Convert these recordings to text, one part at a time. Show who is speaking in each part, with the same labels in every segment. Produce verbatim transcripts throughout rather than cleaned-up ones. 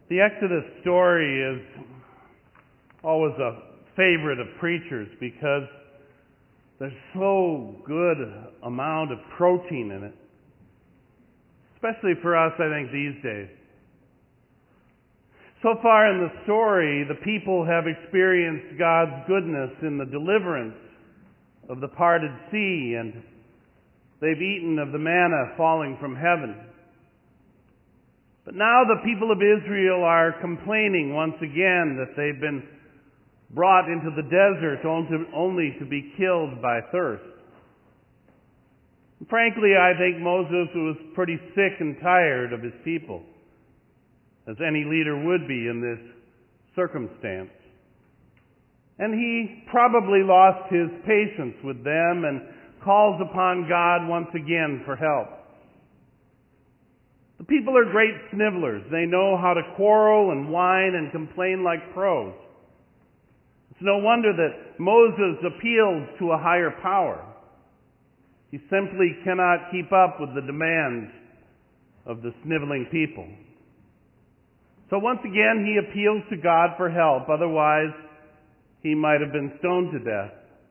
Speaker 1: The Exodus story is always a favorite of preachers because there's so good amount of protein in it. Especially for us, I think, these days. So far in the story, the people have experienced God's goodness in the deliverance of the parted sea, and they've eaten of the manna falling from heaven. But now the people of Israel are complaining once again that they've been brought into the desert only to be killed by thirst. Frankly, I think Moses was pretty sick and tired of his people, as any leader would be in this circumstance. And he probably lost his patience with them and calls upon God once again for help. The people are great snivellers. They know how to quarrel and whine and complain like pros. It's no wonder that Moses appeals to a higher power. He simply cannot keep up with the demands of the sniveling people. So once again, he appeals to God for help. Otherwise, he might have been stoned to death.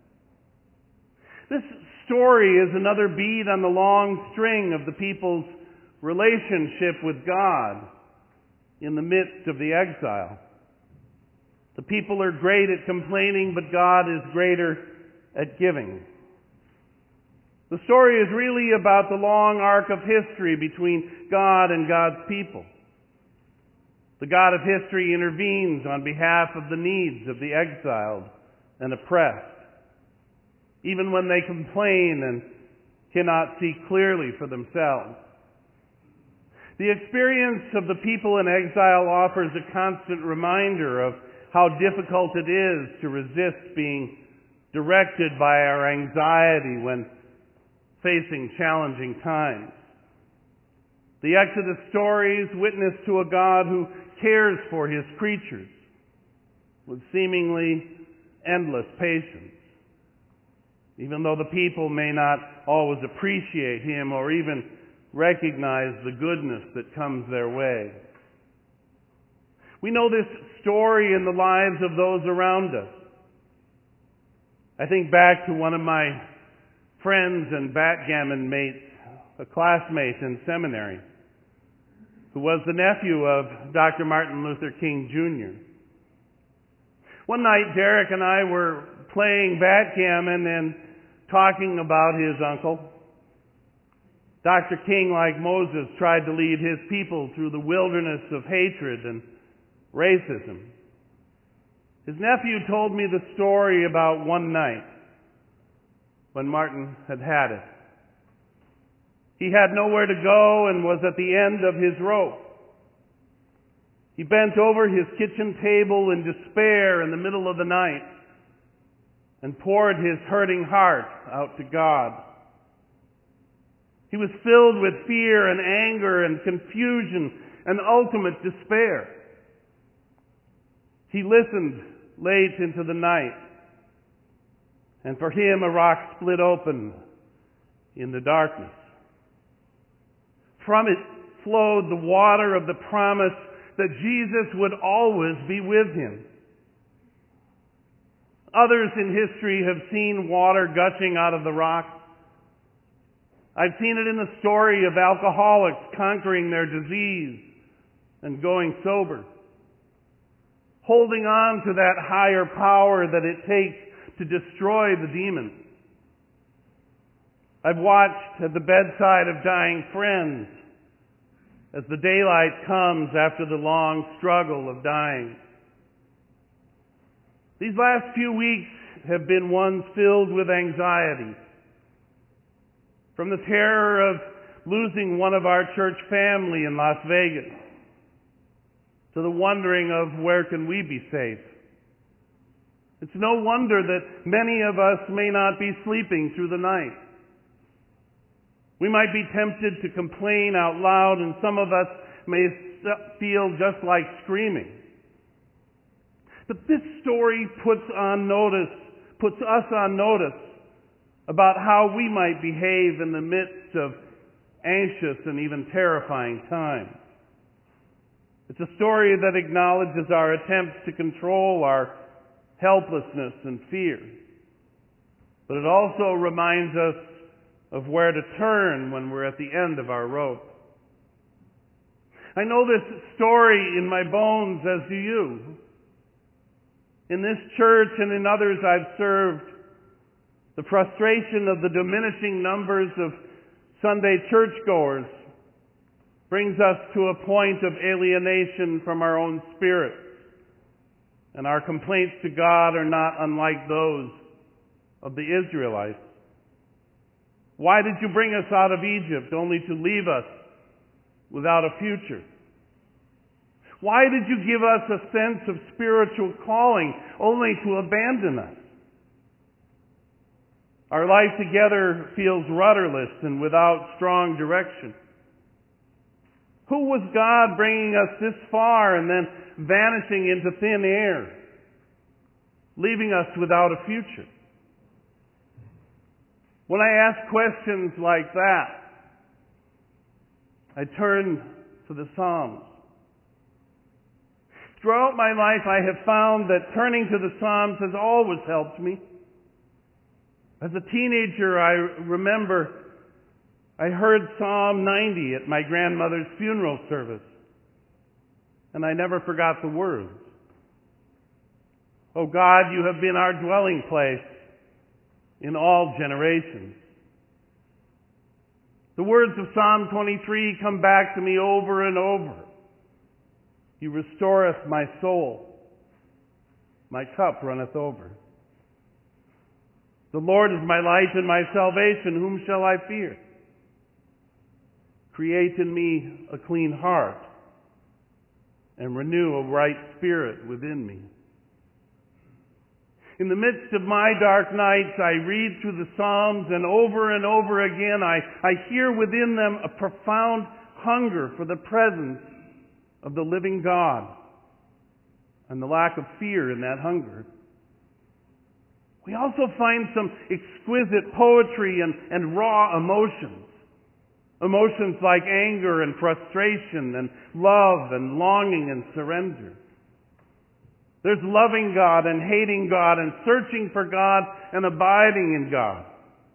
Speaker 1: This story is another bead on the long string of the people's relationship with God in the midst of the exile. The people are great at complaining, but God is greater at giving. The story is really about the long arc of history between God and God's people. The God of history intervenes on behalf of the needs of the exiled and oppressed, even when they complain and cannot see clearly for themselves. The experience of the people in exile offers a constant reminder of how difficult it is to resist being directed by our anxiety when facing challenging times. The Exodus stories witness to a God who cares for his creatures with seemingly endless patience, even though the people may not always appreciate him or even recognize the goodness that comes their way. We know this story in the lives of those around us. I think back to one of my friends and backgammon mates, a classmate in seminary, who was the nephew of Doctor Martin Luther King Junior One night, Derek and I were playing backgammon and talking about his uncle. Doctor King, like Moses, tried to lead his people through the wilderness of hatred and racism. His nephew told me the story about one night when Martin had had it. He had nowhere to go and was at the end of his rope. He bent over his kitchen table in despair in the middle of the night and poured his hurting heart out to God. He was filled with fear and anger and confusion and ultimate despair. He listened late into the night, and for him a rock split open in the darkness. From it flowed the water of the promise that Jesus would always be with him. Others in history have seen water gushing out of the rock. I've seen it in the story of alcoholics conquering their disease and going sober, holding on to that higher power that it takes to destroy the demons. I've watched at the bedside of dying friends as the daylight comes after the long struggle of dying. These last few weeks have been ones filled with anxiety. From the terror of losing one of our church family in Las Vegas, to the wondering of where can we be safe. It's no wonder that many of us may not be sleeping through the night. We might be tempted to complain out loud, and some of us may feel just like screaming. But this story puts on notice, puts us on notice about how we might behave in the midst of anxious and even terrifying times. It's a story that acknowledges our attempts to control our helplessness and fear. But it also reminds us of where to turn when we're at the end of our rope. I know this story in my bones, as do you. In this church and in others I've served, the frustration of the diminishing numbers of Sunday churchgoers brings us to a point of alienation from our own spirits. And our complaints to God are not unlike those of the Israelites. Why did you bring us out of Egypt only to leave us without a future? Why did you give us a sense of spiritual calling only to abandon us? Our life together feels rudderless and without strong direction. Who was God bringing us this far and then vanishing into thin air, leaving us without a future? When I ask questions like that, I turn to the Psalms. Throughout my life, I have found that turning to the Psalms has always helped me. As a teenager, I remember I heard Psalm ninety at my grandmother's funeral service, and I never forgot the words. "O God, you have been our dwelling place in all generations." The words of Psalm twenty-three come back to me over and over. "He restoreth my soul. My cup runneth over. The Lord is my light and my salvation. Whom shall I fear? Create in me a clean heart and renew a right spirit within me." In the midst of my dark nights, I read through the Psalms, and over and over again, I, I hear within them a profound hunger for the presence of the living God and the lack of fear in that hunger. We also find some exquisite poetry and, and raw emotions. Emotions like anger and frustration and love and longing and surrender. There's loving God and hating God and searching for God and abiding in God.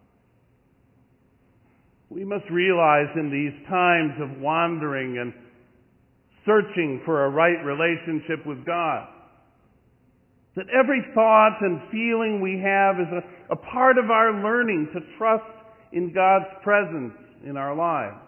Speaker 1: We must realize in these times of wandering and searching for a right relationship with God that every thought and feeling we have is a, a part of our learning to trust in God's presence in our lives.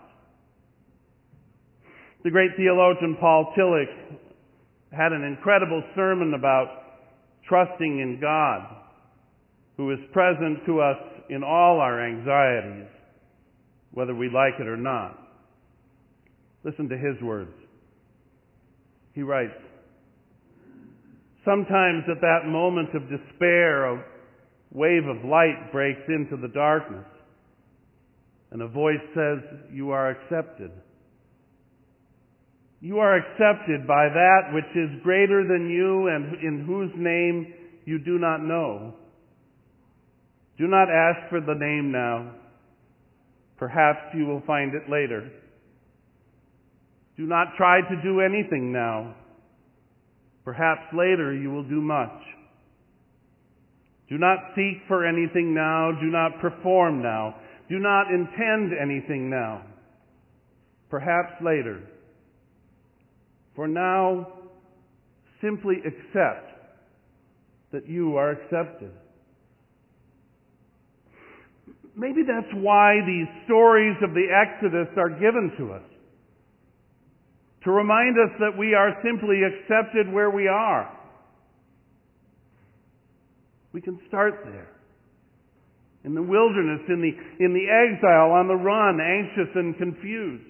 Speaker 1: The great theologian Paul Tillich had an incredible sermon about trusting in God, who is present to us in all our anxieties, whether we like it or not. Listen to his words. He writes, "Sometimes at that moment of despair, a wave of light breaks into the darkness, and a voice says, 'You are accepted. You are accepted by that which is greater than you and in whose name you do not know. Do not ask for the name now. Perhaps you will find it later. Do not try to do anything now. Perhaps later you will do much. Do not seek for anything now. Do not perform now. Do not intend anything now. Perhaps later. For now, simply accept that you are accepted." Maybe that's why these stories of the Exodus are given to us. To remind us that we are simply accepted where we are. We can start there. In the wilderness, in the, in the exile, on the run, anxious and confused.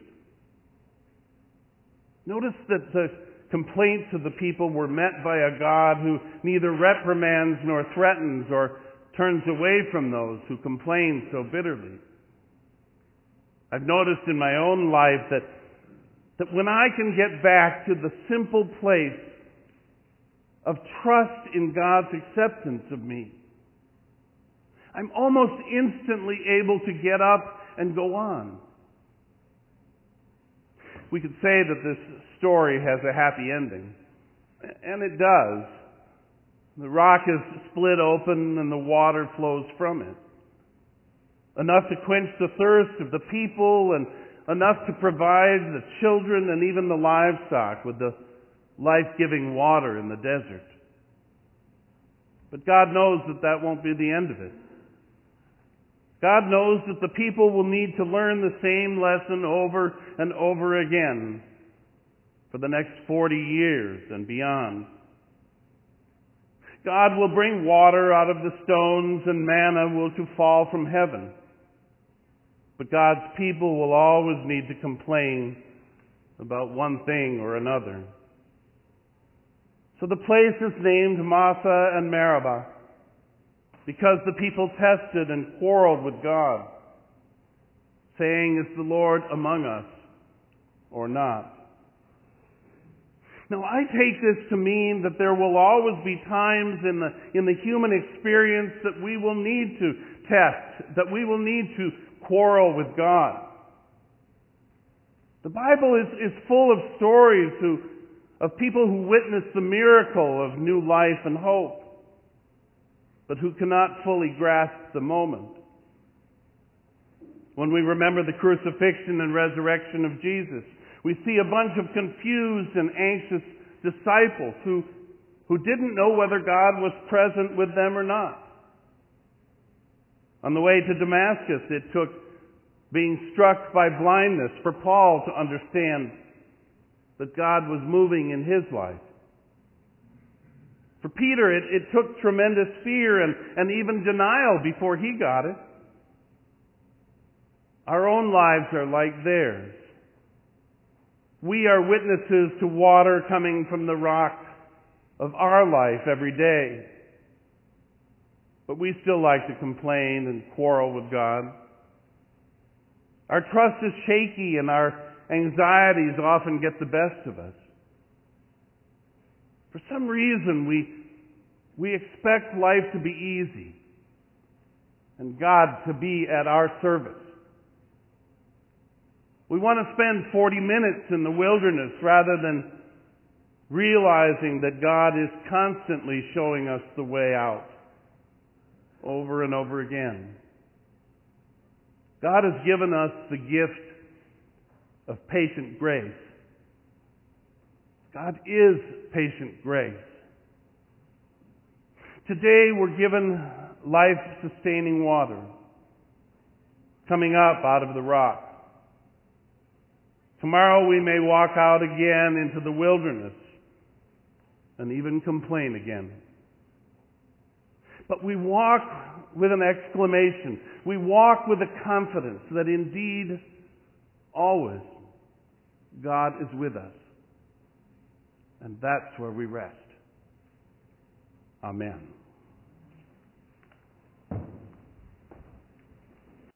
Speaker 1: Notice that the complaints of the people were met by a God who neither reprimands nor threatens or turns away from those who complain so bitterly. I've noticed in my own life that, that when I can get back to the simple place of trust in God's acceptance of me, I'm almost instantly able to get up and go on. we could say that this story has a happy ending. And it does. The rock is split open and the water flows from it. Enough to quench the thirst of the people and enough to provide the children and even the livestock with the life-giving water in the desert. But God knows that that won't be the end of it. God knows that the people will need to learn the same lesson over and over again for the next forty years and beyond. God will bring water out of the stones and manna will to fall from heaven. But God's people will always need to complain about one thing or another. So the place is named Massah and Meribah because the people tested and quarreled with God, saying, "Is the Lord among us or not?" Now, I take this to mean that there will always be times in the, in the human experience that we will need to test, that we will need to quarrel with God. The Bible is, is full of stories who, of people who witnessed the miracle of new life and hope, but who cannot fully grasp the moment. When we remember the crucifixion and resurrection of Jesus, we see a bunch of confused and anxious disciples who, who didn't know whether God was present with them or not. On the way to Damascus, it took being struck by blindness for Paul to understand that God was moving in his life. For Peter, it, it took tremendous fear and, and even denial before he got it. Our own lives are like theirs. We are witnesses to water coming from the rock of our life every day. But we still like to complain and quarrel with God. Our trust is shaky and our anxieties often get the best of us. For some reason, we, we expect life to be easy and God to be at our service. We want to spend forty minutes in the wilderness rather than realizing that God is constantly showing us the way out over and over again. God has given us the gift of patient grace. God is patient grace. Today we're given life-sustaining water coming up out of the rock. Tomorrow we may walk out again into the wilderness and even complain again. But we walk with an exclamation. We walk with a confidence that indeed, always, God is with us. And that's where we rest. Amen.